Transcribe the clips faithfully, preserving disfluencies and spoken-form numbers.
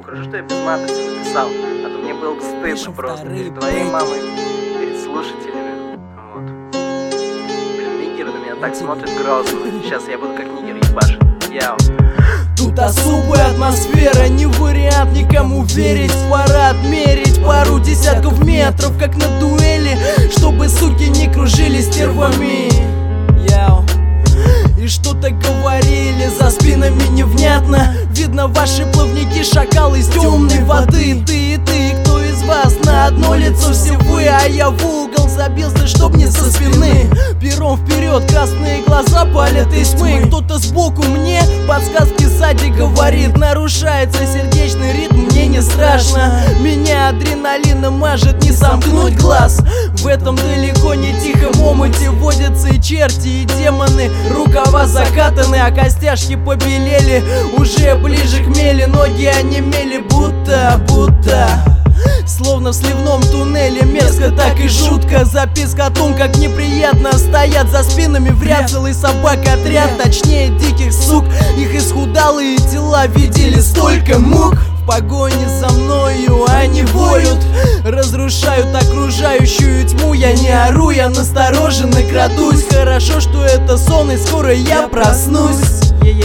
хорошо, что я без мата все написал, а то мне было бы стыдно просто перед твоей мамой, перед слушателями. Вот. Блин, нигеры на меня так смотрят грозно. Сейчас я буду как нигер ебашить. Яу. Тут особая атмосфера, не вариант никому верить. Пора отмерить пару десятков метров, как на дуэли, чтобы суки не кружили стервами. Яу. И что-то говорили за спинами невнятно. Видно ваши плавники, шакалы из темной воды. Ты и ты, кто из вас на одно лицо все вы, а я в угол забился, чтоб не со спины. Пером вперед, красные глаза палят из тьмы. Кто-то сбоку мне подсказки сзади говорит. Нарушается сердечный ритм, мне не страшно. Меня адреналином мажет, не сомкнуть глаз. В этом далеко не тихом омуте водятся и черти, и демоны. Рукава закатаны, а костяшки побелели. Уже ближе к мели, ноги онемели, будто, будто словно в сливном туннеле. Мерзко так и жутко. Записка о том, как неприятно стоят за спинами в ряд целый собак отряд, точнее диких сук. Их исхудалые тела видели столько мук. В погоне за мною они воют, разрушают окружающую тьму. Я не ору, я настороженно крадусь. Хорошо, что это сон, и скоро я проснусь.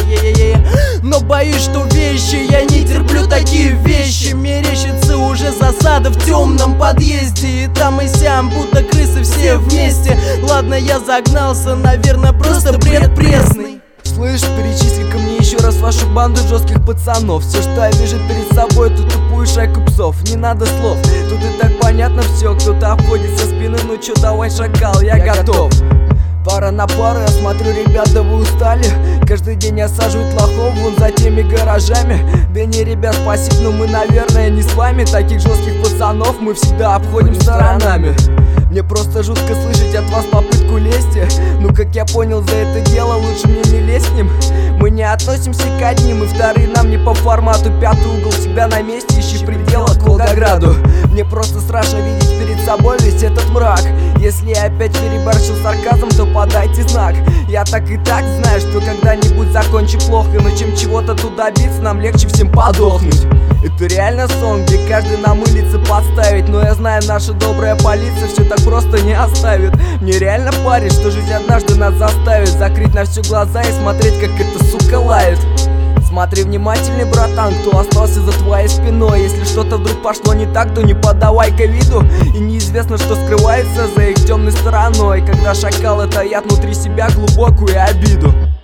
Но боюсь, что вещи, я не терплю такие вещи. Мерещится уже засада в темном подъезде, и там и сям, будто крысы все вместе. Ладно, я загнался, наверное, просто бред пресный. Слышь, перечисли ко мне еще раз вашу банду жестких пацанов. Все, что я вижу перед собой, эту тупую шайку псов. Не надо слов, тут и так понятно все. Кто-то обходит со спины, ну чё, давай, шакал, я, я готов. Пара на пару, я смотрю, ребята, вы устали. Каждый день осаживают лохов вон за теми гаражами. Да не, ребят, спасибо, но мы, наверное, не с вами. Таких жестких пацанов мы всегда обходим сторонами. Мне просто жутко слышать от вас попытку лести. Ну, как я понял, за это дело лучше мне не лезть с ним. Мы не относимся к одним, и вторые нам не по формату. Пятый угол всегда на месте, ищи предела к Волгограду. Мне просто страшно видеть перед собой весь этот мрак. Если я опять переборщил сарказм, то подайте знак. Я так и так знаю, что когда-нибудь закончу плохо, но чем чего-то тут добиться, нам легче всем подохнуть. Это реально сон, где каждый нам улицы подставить. Но я знаю, наша добрая полиция все так просто не оставит. Мне реально парит, что жизнь однажды нас заставит закрыть на все глаза и смотреть, как эта сука лает. Смотри внимательней, братан, кто остался за твоей спиной. Если что-то вдруг пошло не так, то не подавай-ка виду. И неизвестно, что скрывается за их темной стороной, когда шакалы таят внутри себя глубокую обиду.